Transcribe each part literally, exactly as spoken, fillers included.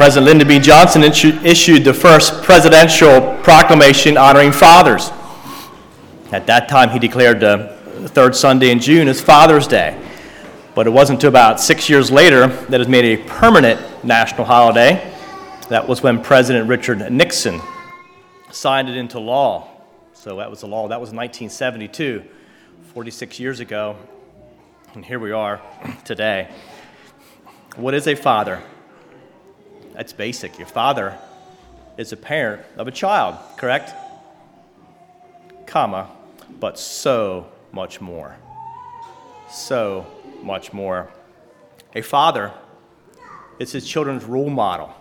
President Lyndon B. Johnson issued the first presidential proclamation honoring fathers. At that time, he declared the third Sunday in June as Father's Day. But it wasn't until about six years later that it was made a permanent national holiday. That was when President Richard Nixon signed it into law. So that was the law. That was in nineteen seventy-two, forty-six years ago. And here we are today. What is a father? That's basic. Your father is a parent of a child, correct? Comma, but so much more. So much more. A father is his children's role model.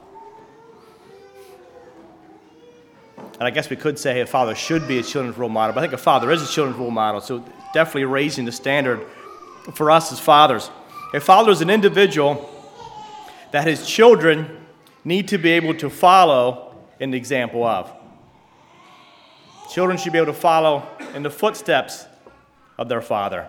And I guess we could say a father should be a children's role model, but I think a father is a children's role model, so definitely raising the standard for us as fathers. A father is an individual that his children need to be able to follow in the example of. Children should be able to follow in the footsteps of their father.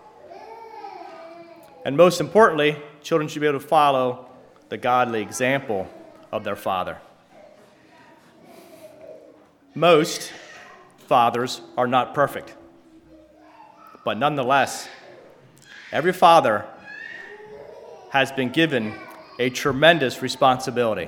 And most importantly, children should be able to follow the godly example of their father. Most fathers are not perfect, but nonetheless, every father has been given a tremendous responsibility.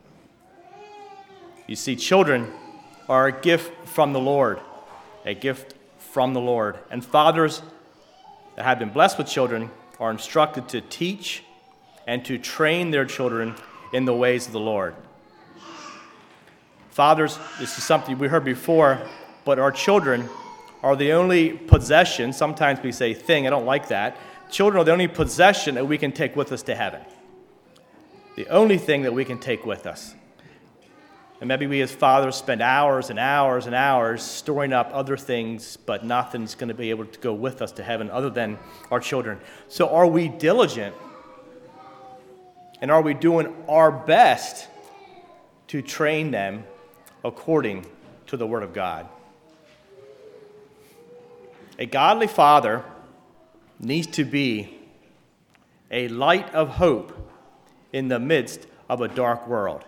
You see, children are a gift from the Lord, a gift from the Lord. And fathers that have been blessed with children are instructed to teach and to train their children in the ways of the Lord. Fathers, this is something we heard before, but our children are the only possession, sometimes we say thing, I don't like that. Children are the only possession that we can take with us to heaven. The only thing that we can take with us. And maybe we as fathers spend hours and hours and hours storing up other things, but nothing's going to be able to go with us to heaven other than our children. So are we diligent? And are we doing our best to train them according to the Word of God? A godly father needs to be a light of hope in the midst of a dark world.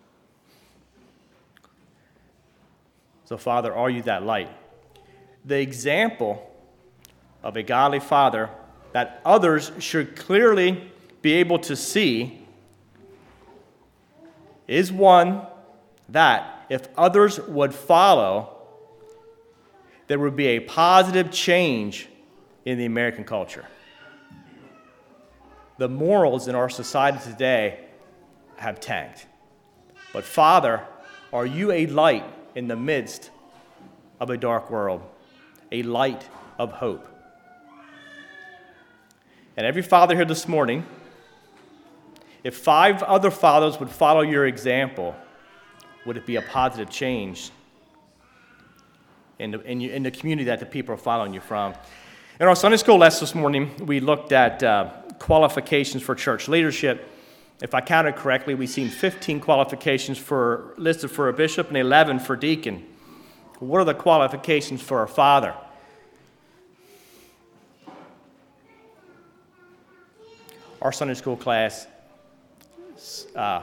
So, Father, are you that light? The example of a godly father that others should clearly be able to see is one that, if others would follow, there would be a positive change in the American culture. The morals in our society today have tanked. But Father, are you a light in the midst of a dark world? A light of hope. And every father here this morning, if five other fathers would follow your example, would it be a positive change in the, in, in the community that the people are following you from? In our Sunday school lesson this morning, we looked at uh, qualifications for church leadership. If I counted correctly, we've seen fifteen qualifications for listed for a bishop and eleven for deacon. What are the qualifications for a father? Our Sunday school class, uh,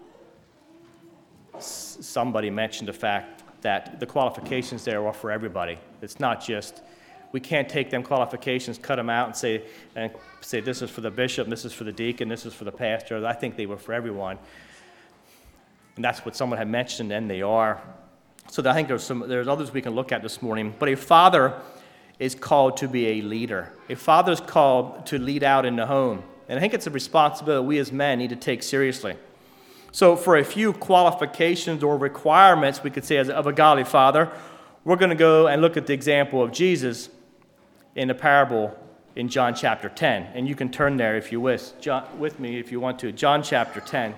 somebody mentioned the fact that the qualifications there are for everybody. It's not just, we can't take them qualifications, cut them out, and say, and say this is for the bishop, this is for the deacon, this is for the pastor. I think they were for everyone. And that's what someone had mentioned, and they are. So I think there's some there's others we can look at this morning. But a father is called to be a leader. A father is called to lead out in the home. And I think it's a responsibility we as men need to take seriously. So for a few qualifications or requirements, we could say, as of a godly father, we're going to go and look at the example of Jesus in the parable in John chapter ten. And you can turn there if you wish, John, with me if you want to. John chapter ten.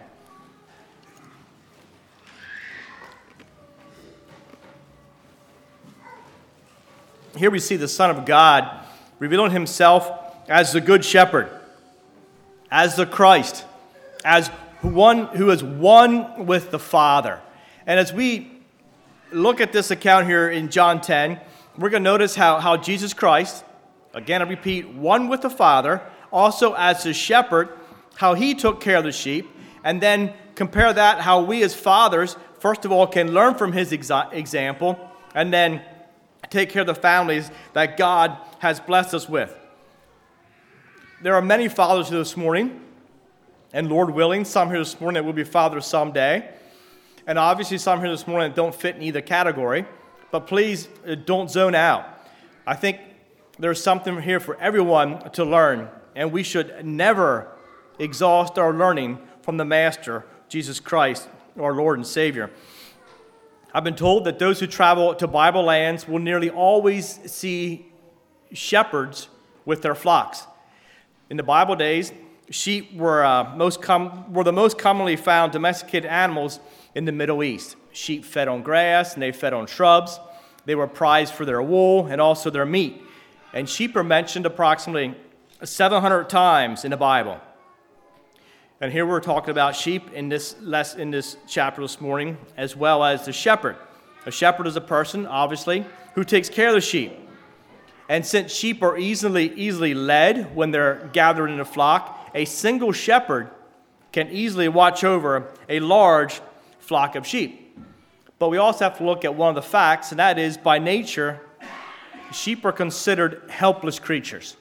Here we see the Son of God revealing himself as the Good Shepherd, as the Christ, as one who is one with the Father. And as we look at this account here in John ten, we're going to notice how, how Jesus Christ, again I repeat, one with the Father, also as the shepherd, how he took care of the sheep, And then compare that how we as fathers, first of all, can learn from his exa- example, and then take care of the families that God has blessed us with. There are many fathers here this morning, and Lord willing, some here this morning that will be fathers someday. And obviously some here this morning that don't fit in either category. But please uh, don't zone out. I think there's something here for everyone to learn, and we should never exhaust our learning from the Master, Jesus Christ, our Lord and Savior. I've been told that those who travel to Bible lands will nearly always see shepherds with their flocks. In the Bible days, sheep were, uh, most com- were the most commonly found domesticated animals in the Middle East. Sheep fed on grass and they fed on shrubs. They were prized for their wool and also their meat. And sheep are mentioned approximately seven hundred times in the Bible. And here we're talking about sheep in this less in this chapter this morning, as well as the shepherd. A shepherd is a person, obviously, who takes care of the sheep. And since sheep are easily easily led when they're gathered in a flock, a single shepherd can easily watch over a large flock of sheep. But we also have to look at one of the facts, and that is, by nature, sheep are considered helpless creatures.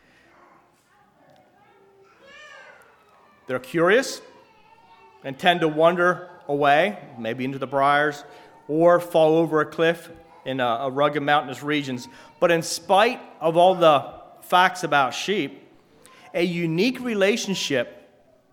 They're curious and tend to wander away, maybe into the briars, or fall over a cliff in a, a rugged mountainous regions. But in spite of all the facts about sheep, a unique relationship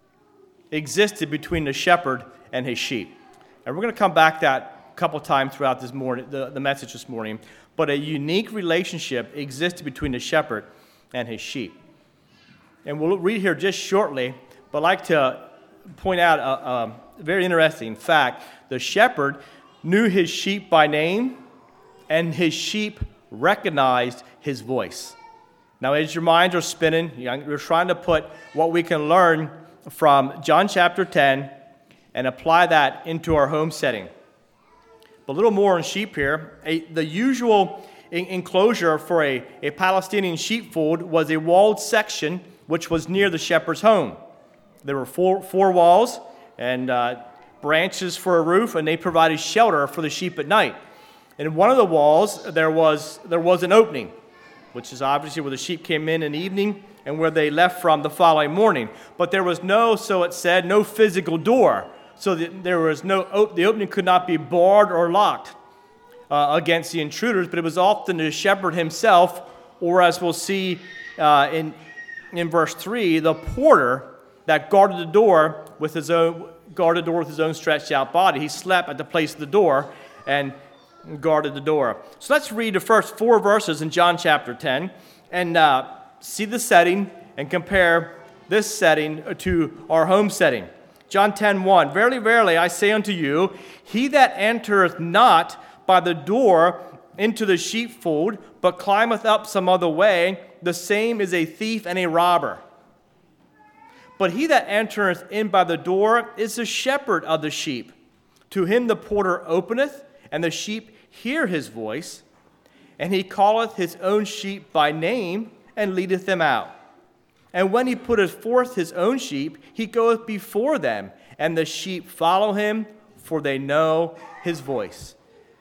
existed between the shepherd and his sheep. And we're going to come back to that a couple times throughout this morning, the, the message this morning. But a unique relationship existed between the shepherd and his sheep. And we'll read here just shortly, but I'd like to point out a, a very interesting fact. The shepherd knew his sheep by name, and his sheep recognized his voice. Now, as your minds are spinning, we're trying to put what we can learn from John chapter ten and apply that into our home setting. But a little more on sheep here. A, the usual in, enclosure for a, a Palestinian sheepfold was a walled section which was near the shepherd's home. There were four, four walls and uh, branches for a roof, and they provided shelter for the sheep at night. In one of the walls, there was there was an opening, which is obviously where the sheep came in in the evening and where they left from the following morning. But there was no, so it said, no physical door. So that there was no, the opening could not be barred or locked uh, against the intruders, but it was often the shepherd himself, or as we'll see uh, in, in verse three, the porter that guarded the door with his own, guarded the door with his own stretched out body. He slept at the place of the door and guarded the door. So let's read the first four verses in John chapter ten and uh, see the setting and compare this setting to our home setting. John ten one, Verily, verily, I say unto you, he that entereth not by the door into the sheepfold, but climbeth up some other way, the same is a thief and a robber. But he that entereth in by the door is the shepherd of the sheep. To him the porter openeth, and the sheep hear his voice, and he calleth his own sheep by name, and leadeth them out. And when he putteth forth his own sheep, he goeth before them, and the sheep follow him, for they know his voice.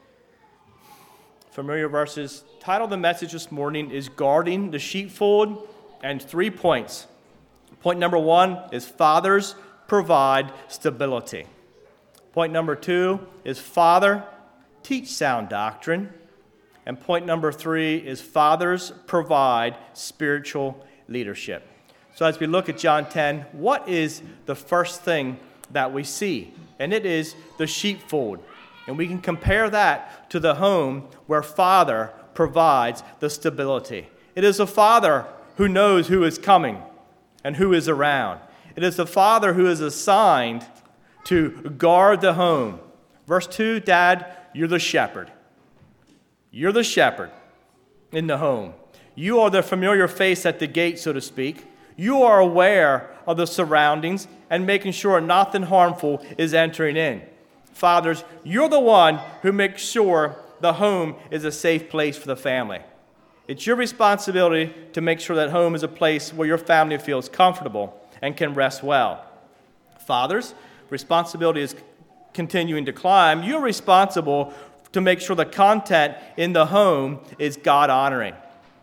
Familiar verses. Title of the message this morning is Guarding the Sheepfold, and three points. Point number one is fathers provide stability. Point number two is father teach sound doctrine. And point number three is fathers provide spiritual leadership. So as we look at John ten, what is the first thing that we see? And it is the sheepfold. And we can compare that to the home where father provides the stability. It is a father who knows who is coming and who is around. It is a father who is assigned to guard the home. Verse two, Dad, you're the shepherd. You're the shepherd in the home. You are the familiar face at the gate, so to speak. You are aware of the surroundings and making sure nothing harmful is entering in. Fathers, you're the one who makes sure the home is a safe place for the family. It's your responsibility to make sure that home is a place where your family feels comfortable and can rest well. Fathers, responsibility is continuing to climb. You're responsible to make sure the content in the home is God-honoring.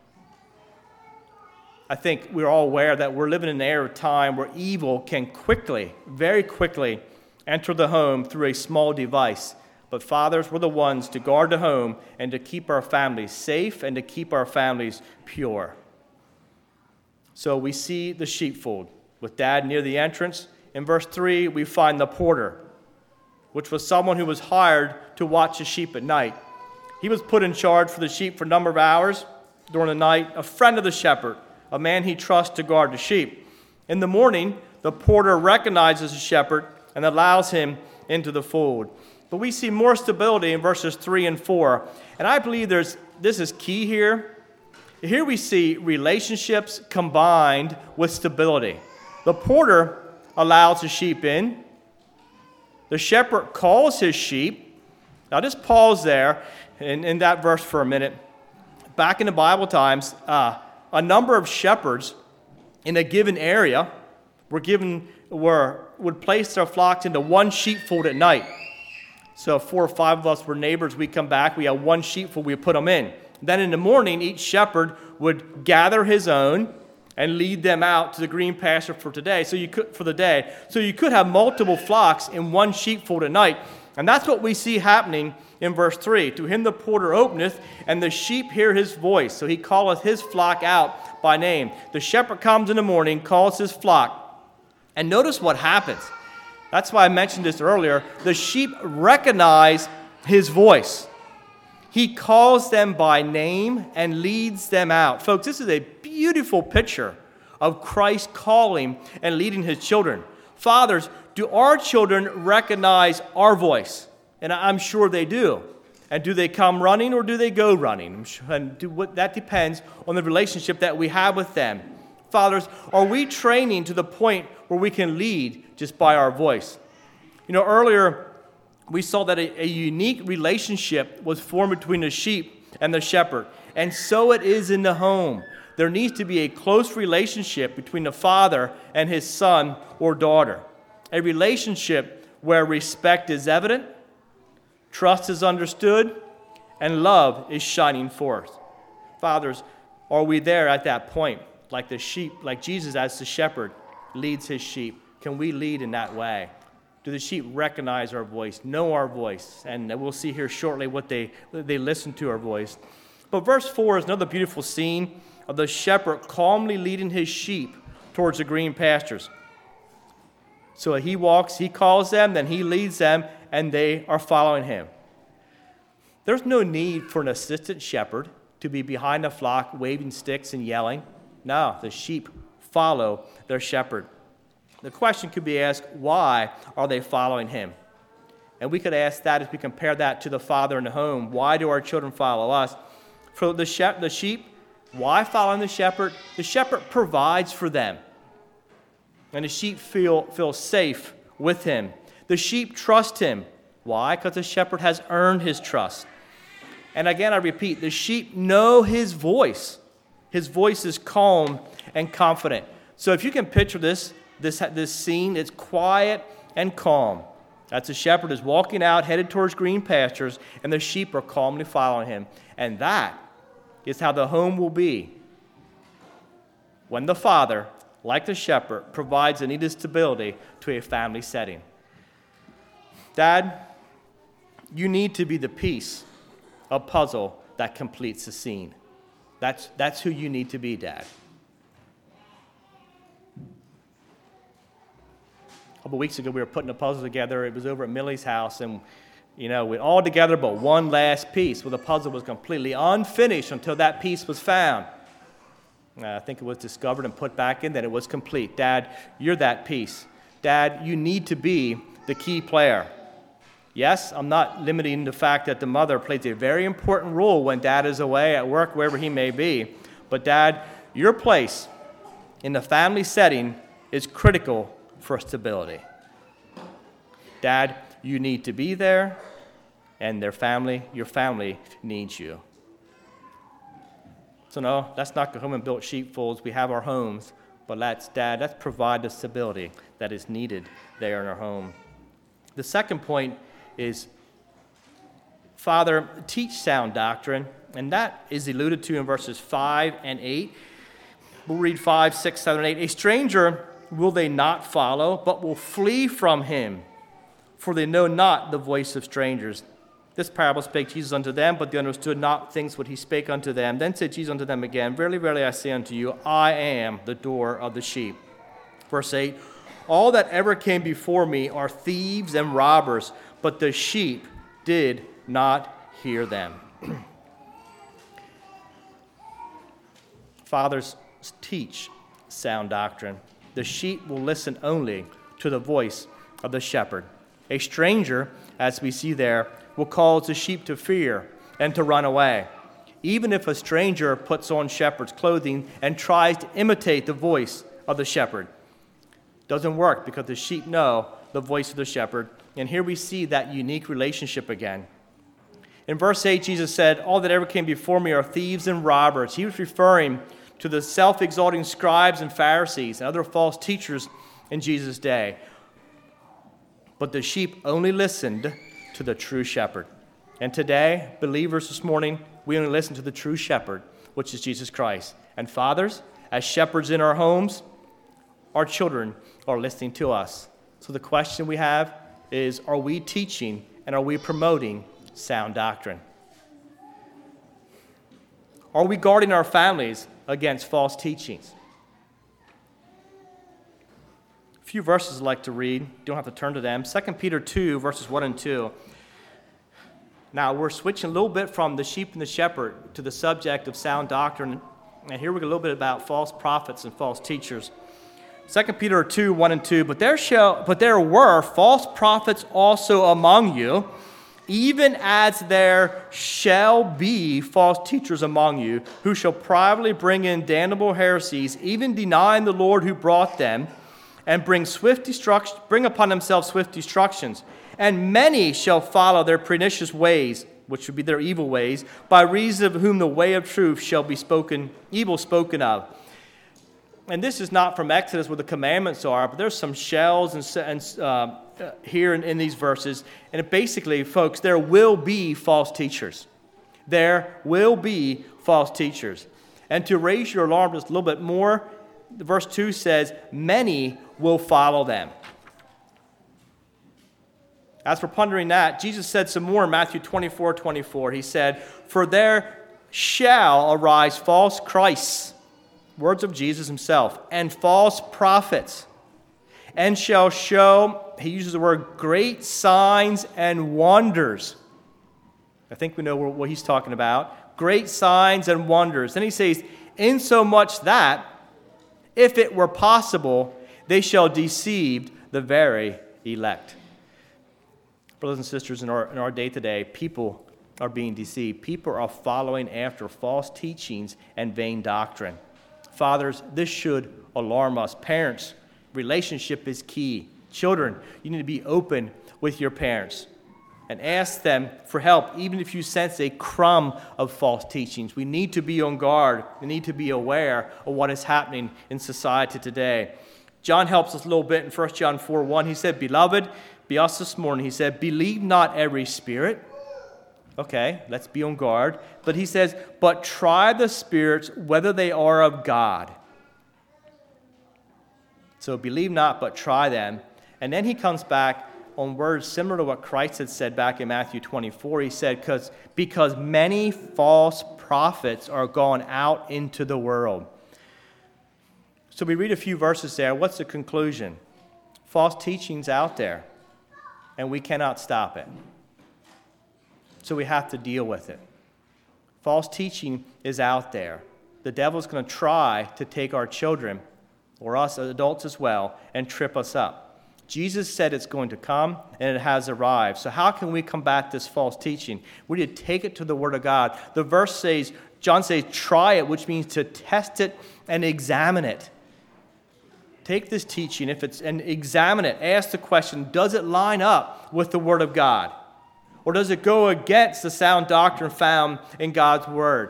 I think we're all aware that we're living in an era of time where evil can quickly, very quickly, enter the home through a small device. But fathers, we're the ones to guard the home and to keep our families safe and to keep our families pure. So we see the sheepfold with Dad near the entrance. In verse three, we find the porter, which was someone who was hired to watch the sheep at night. He was put in charge for the sheep for a number of hours during the night, a friend of the shepherd, a man he trusts to guard the sheep. In the morning, the porter recognizes the shepherd and allows him into the fold. But we see more stability in verses three and four. And I believe there's this is key here. Here we see relationships combined with stability. The porter allows the sheep in. The shepherd calls his sheep. Now just pause there in, in that verse for a minute. Back in the Bible times, uh, a number of shepherds in a given area were given were would place their flocks into one sheepfold at night. So if four or five of us were neighbors, we come back, we have one sheepfold, we put them in. Then in the morning, each shepherd would gather his own and lead them out to the green pasture for today. So you could for the day. So you could have multiple flocks in one sheepfold at night. And that's what we see happening in verse three. To him the porter openeth, and the sheep hear his voice. So he calleth his flock out by name. The shepherd comes in the morning, calls his flock. And notice what happens. That's why I mentioned this earlier. The sheep recognize his voice. He calls them by name and leads them out. Folks, this is a beautiful picture of Christ calling and leading his children. Fathers, do our children recognize our voice? And I'm sure they do. And do they come running or do they go running? And do what, that depends on the relationship that we have with them. Fathers, are we training to the point where we can lead just by our voice? You know, earlier we saw that a, a unique relationship was formed between the sheep and the shepherd. And so it is in the home. There needs to be a close relationship between the father and his son or daughter. A relationship where respect is evident, trust is understood, and love is shining forth. Fathers, are we there at that point? Like the sheep, like Jesus as the shepherd leads his sheep. Can we lead in that way? Do the sheep recognize our voice, know our voice? And we'll see here shortly what they, they listen to our voice. But verse four is another beautiful scene of the shepherd calmly leading his sheep towards the green pastures. So he walks, he calls them, then he leads them, and they are following him. There's no need for an assistant shepherd to be behind the flock waving sticks and yelling. No, the sheep follow their shepherd. The question could be asked, why are they following him? And we could ask that as we compare that to the father in the home. Why do our children follow us? For the, shep- the sheep, why following the shepherd? The shepherd provides for them. And the sheep feel, feel safe with him. The sheep trust him. Why? Because the shepherd has earned his trust. And again, I repeat, the sheep know his voice. His voice is calm and confident. So if you can picture this, this, this scene, it's quiet and calm. That's the shepherd is walking out, headed towards green pastures, and the sheep are calmly following him. And that is how the home will be when the father, like the shepherd, provides the needed stability to a family setting. Dad, you need to be the piece of puzzle that completes the scene. That's, that's who you need to be, Dad. A couple weeks ago, we were putting a puzzle together. It was over at Millie's house, and, you know, we all together but one last piece. Well, the puzzle was completely unfinished until that piece was found. Uh, I think it was discovered and put back in, that it was complete. Dad, you're that piece. Dad, you need to be the key player. Yes, I'm not limiting the fact that the mother plays a very important role when Dad is away at work, wherever he may be. But Dad, your place in the family setting is critical for stability. Dad, you need to be there, and their family, your family needs you. So no, let's not go home and build sheepfolds. We have our homes. But let's, Dad, let's provide the stability that is needed there in our home. The second point is, Father, teach sound doctrine, and that is alluded to in verses five and eight. We'll read five, six, seven, and eight. A stranger will they not follow, but will flee from him, for they know not the voice of strangers. This parable spake Jesus unto them, but they understood not things what he spake unto them. Then said Jesus unto them again, Verily, verily, I say unto you, I am the door of the sheep. Verse eight, all that ever came before me are thieves and robbers, but the sheep did not hear them. Fathers, teach sound doctrine. The sheep will listen only to the voice of the shepherd. A stranger, as we see there, will cause the sheep to fear and to run away. Even if a stranger puts on shepherd's clothing and tries to imitate the voice of the shepherd. Doesn't work because the sheep know the voice of the shepherd. And here we see that unique relationship again. In verse eight, Jesus said, all that ever came before me are thieves and robbers. He was referring to the self-exalting scribes and Pharisees and other false teachers in Jesus' day. But the sheep only listened to the true shepherd. And today, believers this morning, we only listen to the true shepherd, which is Jesus Christ. And fathers, as shepherds in our homes, our children are listening to us. So the question we have is, are we teaching and are we promoting sound doctrine? Are we guarding our families against false teachings? A few verses I'd like to read. You don't have to turn to them. Second Peter two, verses one and two. Now, we're switching a little bit from the sheep and the shepherd to the subject of sound doctrine. And here we go a little bit about false prophets and false teachers. Second Peter two, one and two. But there shall, but there were false prophets also among you, even as there shall be false teachers among you, who shall privately bring in damnable heresies, even denying the Lord who brought them, and bring swift destruction, bring upon themselves swift destructions. And many shall follow their pernicious ways, which would be their evil ways, by reason of whom the way of truth shall be spoken, evil spoken of. And this is not from Exodus where the commandments are, but there's some shells and, and uh, here in, in these verses. And it basically, folks, there will be false teachers. There will be false teachers. And to raise your alarm just a little bit more, verse two says, many will follow them. As for pondering that, Jesus said some more in Matthew twenty-four, twenty-four. He said, for there shall arise false Christs, words of Jesus himself, and false prophets, and shall show, he uses the word, great signs and wonders. I think we know what he's talking about. Great signs and wonders. Then he says, insomuch that, if it were possible, they shall deceive the very elect. Brothers and sisters, in our, in our day today, people are being deceived. People are following after false teachings and vain doctrine. Fathers, this should alarm us. Parents, relationship is key. Children, you need to be open with your parents and ask them for help, even if you sense a crumb of false teachings. We need to be on guard. We need to be aware of what is happening in society today. John helps us a little bit in First John four one. He said, beloved, be us this morning. He said, believe not every spirit. Okay, let's be on guard. But he says, but try the spirits whether they are of God. So believe not, but try them. And then he comes back on words similar to what Christ had said back in Matthew twenty-four. He said, because because many false prophets are gone out into the world. So we read a few verses there. What's the conclusion? False teaching's out there, and we cannot stop it. So we have to deal with it. False teaching is out there. The devil's going to try to take our children, or us adults as well, and trip us up. Jesus said it's going to come, and it has arrived. So how can we combat this false teaching? We need to take it to the Word of God. The verse says, John says, try it, which means to test it and examine it. Take this teaching, if it's and examine it. Ask the question, does it line up with the Word of God? Or does it go against the sound doctrine found in God's Word?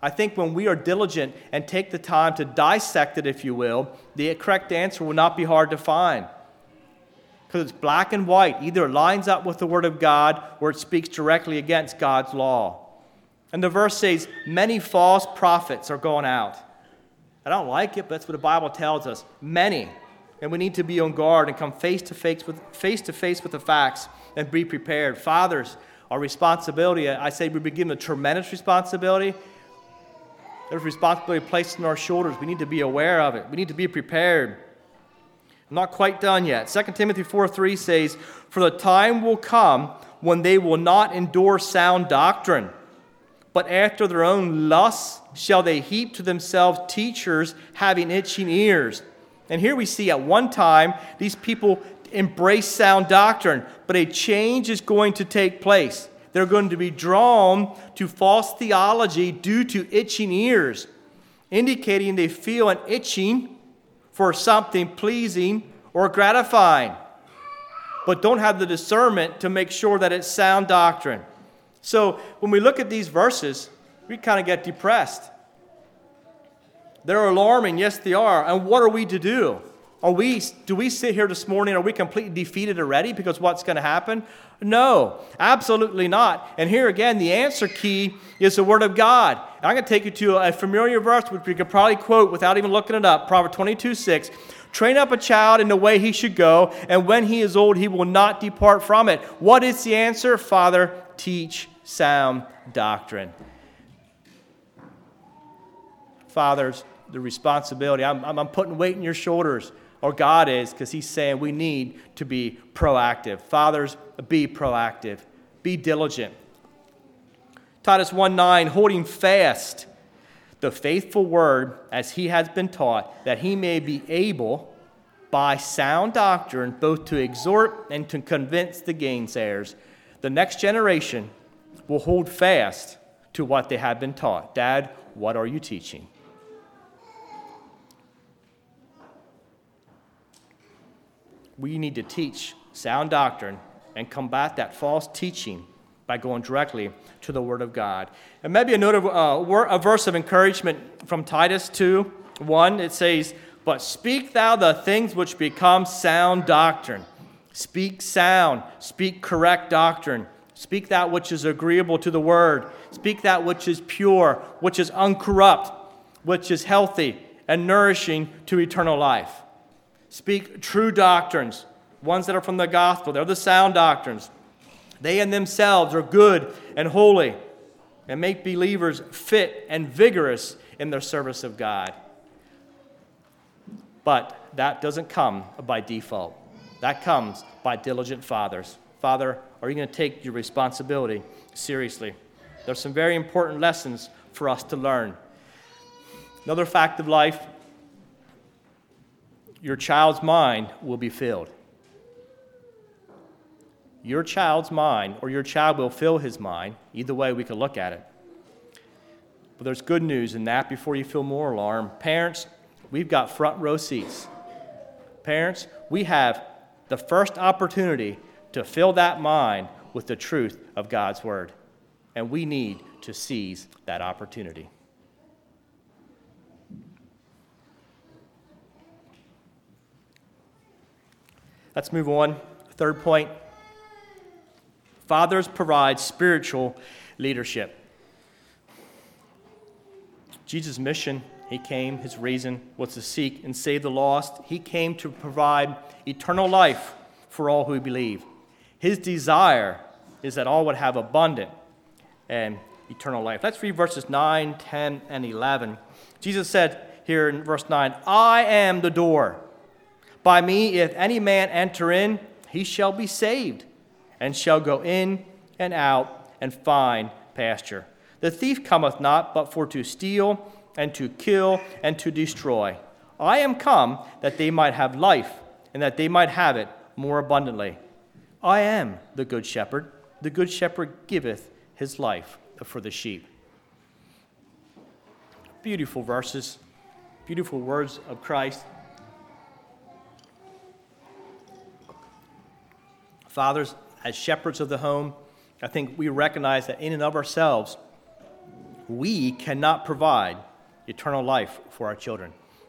I think when we are diligent and take the time to dissect it, if you will, the correct answer will not be hard to find. Because it's black and white. Either it lines up with the Word of God or it speaks directly against God's law. And the verse says, many false prophets are going out. I don't like it, but that's what the Bible tells us. Many. And we need to be on guard and come face to face with face to face with the facts and be prepared. Fathers, our responsibility, I say we've been given a tremendous responsibility. There's responsibility placed on our shoulders. We need to be aware of it. We need to be prepared. I'm not quite done yet. Second Timothy four three says, for the time will come when they will not endure sound doctrine, but after their own lusts shall they heap to themselves teachers having itching ears. And here we see at one time these people embrace sound doctrine, but a change is going to take place. They're going to be drawn to false theology due to itching ears, indicating they feel an itching for something pleasing or gratifying, but don't have the discernment to make sure that it's sound doctrine. So when we look at these verses, we kind of get depressed. They're alarming, yes they are. And what are we to do? Are we, do we sit here this morning, are we completely defeated already because what's going to happen? No, absolutely not. And here again, the answer key is the Word of God. And I'm going to take you to a familiar verse which we could probably quote without even looking it up. Proverbs twenty-two six. Train up a child in the way he should go, and when he is old, he will not depart from it. What is the answer? Father, teach sound doctrine. Fathers, the responsibility, I'm, I'm putting weight in your shoulders, or God is, because he's saying we need to be proactive. Fathers, be proactive. Be diligent. Titus one nine, holding fast the faithful word as he has been taught, that he may be able by sound doctrine both to exhort and to convince the gainsayers. The next generation will hold fast to what they have been taught. Dad, what are you teaching? We need to teach sound doctrine and combat that false teaching by going directly to the Word of God. And maybe a note of uh, a verse of encouragement from Titus two one. It says, but speak thou the things which become sound doctrine. Speak sound, speak correct doctrine. Speak that which is agreeable to the Word. Speak that which is pure, which is uncorrupt, which is healthy and nourishing to eternal life. Speak true doctrines, ones that are from the gospel. They're the sound doctrines. They in themselves are good and holy and make believers fit and vigorous in their service of God. But that doesn't come by default. That comes by diligent fathers. Father, are you going to take your responsibility seriously? There's some very important lessons for us to learn. Another fact of life, your child's mind will be filled. Your child's mind, or your child will fill his mind. Either way, we can look at it. But there's good news in that before you feel more alarmed. Parents, we've got front row seats. Parents, we have the first opportunity to fill that mind with the truth of God's Word. And we need to seize that opportunity. Let's move on. Third point. Fathers provide spiritual leadership. Jesus' mission, he came, his reason was to seek and save the lost. He came to provide eternal life for all who believe. His desire is that all would have abundant and eternal life. Let's read verses nine, ten, and eleven. Jesus said here in verse nine, I am the door. By me, if any man enter in, he shall be saved, and shall go in and out and find pasture. The thief cometh not but for to steal and to kill and to destroy. I am come that they might have life, and that they might have it more abundantly. I am the good shepherd. The good shepherd giveth his life for the sheep. Beautiful verses, beautiful words of Christ. Fathers, as shepherds of the home, I think we recognize that in and of ourselves, we cannot provide eternal life for our children.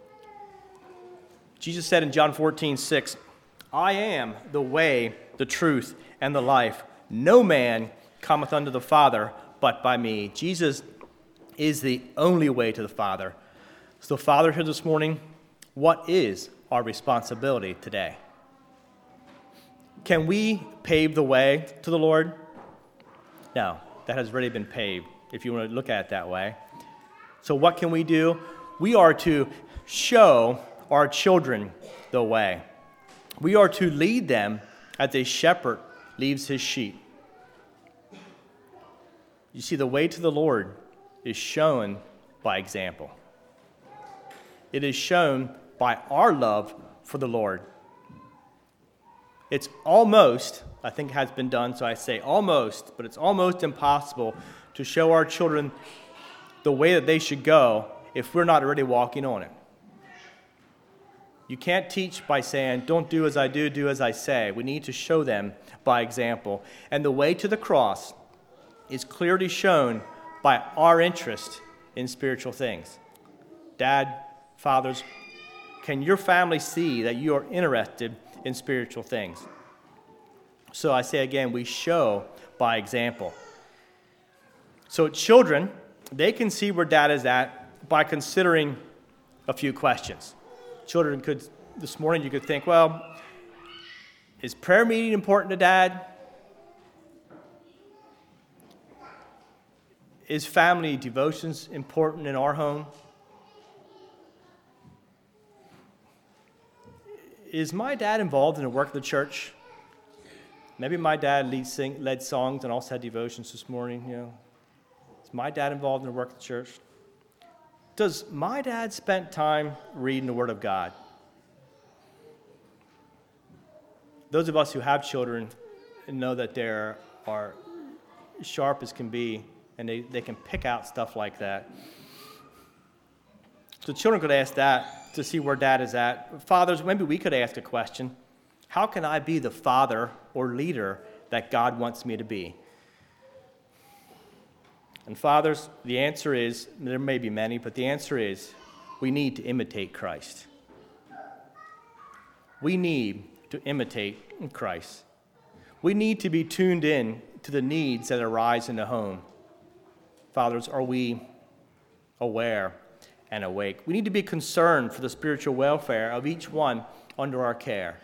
Jesus said in John fourteen six, I am the way, the truth, and the life. No man cometh unto the Father but by me. Jesus is the only way to the Father. So, Father, here this morning, what is our responsibility today? Can we pave the way to the Lord? No, that has already been paved, if you want to look at it that way. So what can we do? We are to show our children the way. We are to lead them as a shepherd leads his sheep. You see, the way to the Lord is shown by example. It is shown by our love for the Lord. It's almost, I think has been done, so I say almost, but it's almost impossible to show our children the way that they should go if we're not already walking on it. You can't teach by saying, don't do as I do, do as I say. We need to show them by example. And the way to the cross is clearly shown by our interest in spiritual things. Dad, fathers, can your family see that you are interested in spiritual things? So I say again, we show by example. So children, they can see where dad is at by considering a few questions. Children could, this morning you could think, well, is prayer meeting important to dad? Is family devotions important in our home? Is my dad involved in the work of the church? Maybe my dad lead sing, led songs and also had devotions this morning. You know, is my dad involved in the work of the church? Does my dad spend time reading the Word of God? Those of us who have children know that they are sharp as can be, and they, they can pick out stuff like that. So children could ask that to see where dad is at. Fathers, maybe we could ask a question. How can I be the father or leader that God wants me to be? And fathers, the answer is, there may be many, but the answer is, we need to imitate Christ. We need to imitate Christ. We need to be tuned in to the needs that arise in the home. Fathers, are we aware and awake? We need to be concerned for the spiritual welfare of each one under our care.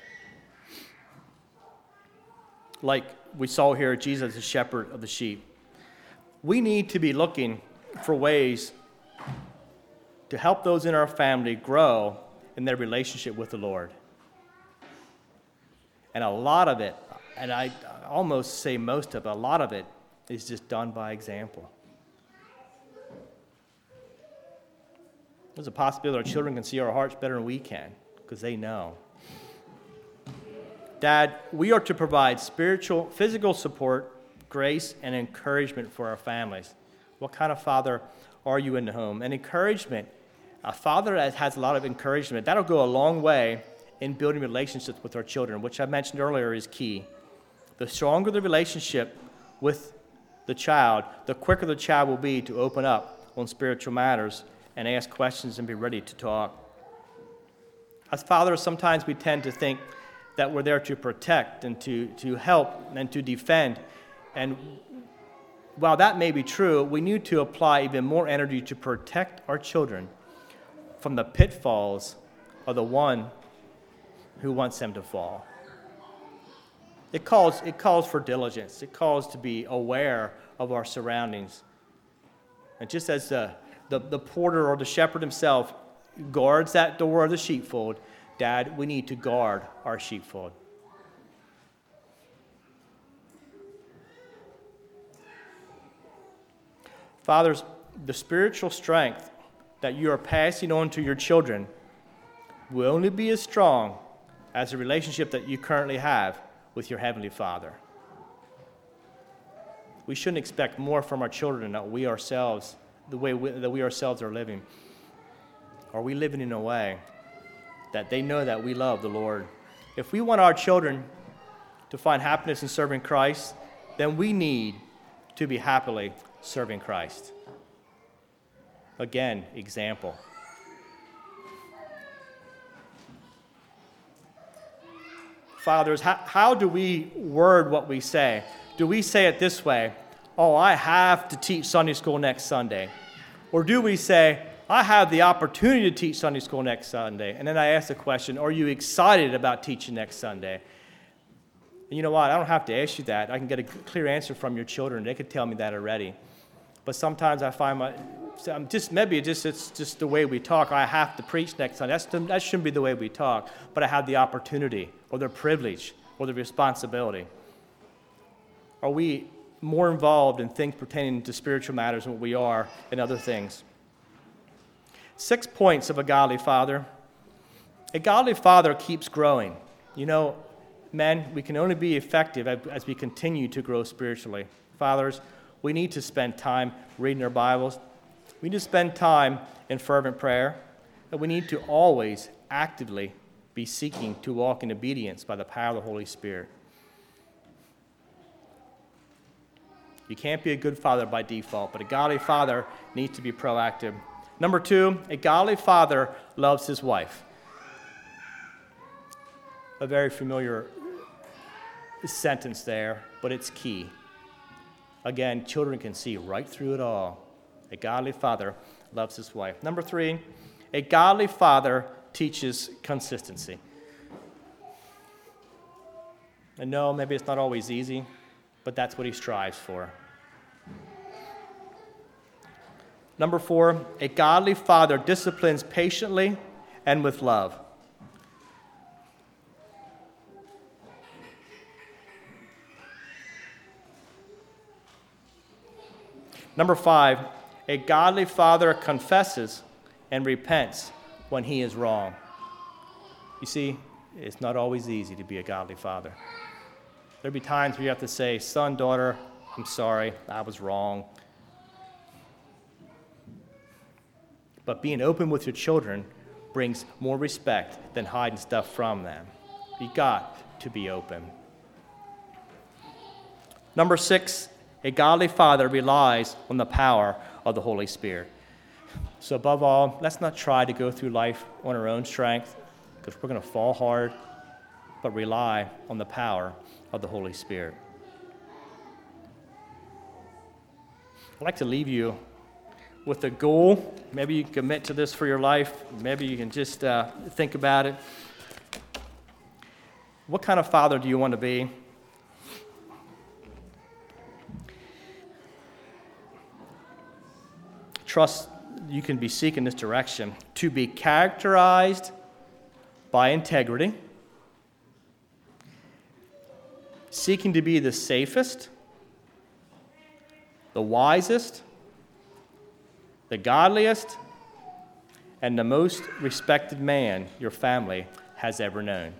Like we saw here, Jesus, the shepherd of the sheep. We need to be looking for ways to help those in our family grow in their relationship with the Lord. And a lot of it, and I almost say most of it, a lot of it is just done by example. There's a possibility our children can see our hearts better than we can because they know. Dad, we are to provide spiritual, physical support, grace, and encouragement for our families. What kind of father are you in the home? And encouragement, a father that has a lot of encouragement, that'll go a long way in building relationships with our children, which I mentioned earlier is key. The stronger the relationship with the child, the quicker the child will be to open up on spiritual matters and ask questions and be ready to talk. As fathers, sometimes we tend to think that we're there to protect and to, to help and to defend. And while that may be true, we need to apply even more energy to protect our children from the pitfalls of the one who wants them to fall. It calls, it calls for diligence. It calls to be aware of our surroundings. And just as the, the, the porter or the shepherd himself guards that door of the sheepfold, Dad, we need to guard our sheepfold. Fathers, the spiritual strength that you are passing on to your children will only be as strong as the relationship that you currently have with your Heavenly Father. We shouldn't expect more from our children than we ourselves, the way we, that we ourselves are living. Are we living in a way that they know that we love the Lord? If we want our children to find happiness in serving Christ, then we need to be happily serving Christ. Again, example. Fathers, how, how do we word what we say? Do we say it this way? Oh, I have to teach Sunday school next Sunday. Or do we say, I have the opportunity to teach Sunday school next Sunday? And then I ask the question, are you excited about teaching next Sunday? And you know what? I don't have to ask you that. I can get a clear answer from your children. They could tell me that already. But sometimes I find my, I'm just maybe it just it's just the way we talk. I have to preach next Sunday. That's the, that shouldn't be the way we talk. But I have the opportunity or the privilege or the responsibility. Are we more involved in things pertaining to spiritual matters than what we are in other things? Six points of a godly father. A godly father keeps growing. You know, men, we can only be effective as we continue to grow spiritually. Fathers, we need to spend time reading our Bibles. We need to spend time in fervent prayer. And we need to always actively be seeking to walk in obedience by the power of the Holy Spirit. You can't be a good father by default, but a godly father needs to be proactive. Number two, a godly father loves his wife. A very familiar sentence there, but it's key. Again, children can see right through it all. A godly father loves his wife. Number three, a godly father teaches consistency. And no, maybe it's not always easy, but that's what he strives for. Number four, a godly father disciplines patiently and with love. Number five, a godly father confesses and repents when he is wrong. You see, it's not always easy to be a godly father. There'll be times where you have to say, son, daughter, I'm sorry, I was wrong. But being open with your children brings more respect than hiding stuff from them. You got to be open. Number six, a godly father relies on the power of the Holy Spirit. So above all, let's not try to go through life on our own strength, because we're going to fall hard, but rely on the power of the Holy Spirit. I'd like to leave you with a goal. Maybe you can commit to this for your life. Maybe you can just uh, think about it. What kind of father do you want to be? Trust you can be seeking this direction. To be characterized by integrity, seeking to be the safest, the wisest, the godliest, and the most respected man your family has ever known.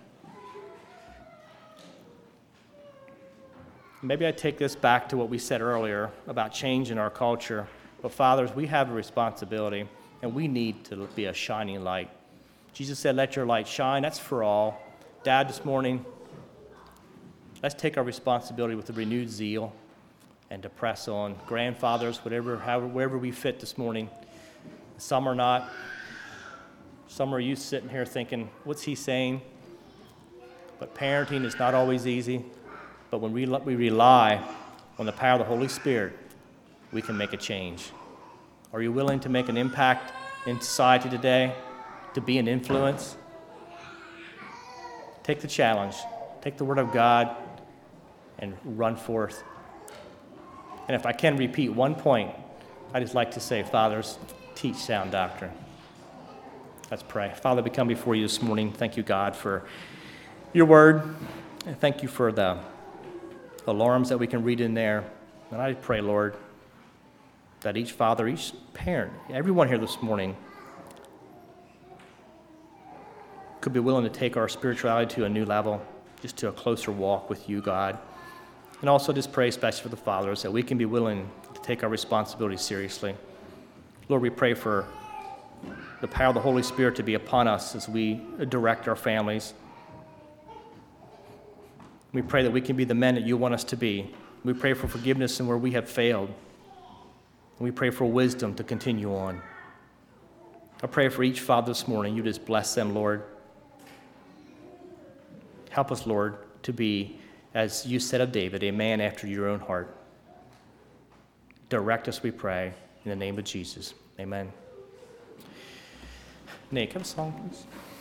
Maybe I take this back to what we said earlier about change in our culture. But fathers, we have a responsibility, and we need to be a shining light. Jesus said, let your light shine. That's for all. Dad, this morning, let's take our responsibility with a renewed zeal and to press on. Grandfathers, whatever, however, wherever we fit this morning. Some are not. Some are you sitting here thinking, what's he saying? But parenting is not always easy. But when we, we rely on the power of the Holy Spirit, we can make a change. Are you willing to make an impact in society today, to be an influence? Take the challenge. Take the Word of God and run forth. And if I can repeat one point, I just like to say, fathers, teach sound doctrine. Let's pray. Father, we come before you this morning. Thank you, God, for your word. And thank you for the alarms that we can read in there. And I pray, Lord, that each father, each parent, everyone here this morning could be willing to take our spirituality to a new level, just to a closer walk with you, God. And also just pray especially for the fathers, that we can be willing to take our responsibility seriously. Lord, we pray for the power of the Holy Spirit to be upon us as we direct our families. We pray that we can be the men that you want us to be. We pray for forgiveness and where we have failed. And we pray for wisdom to continue on. I pray for each father this morning, you just bless them, Lord. Help us, Lord, to be, as you said of David, a man after your own heart. Direct us, we pray, in the name of Jesus. Amen. Nate, come a song, please.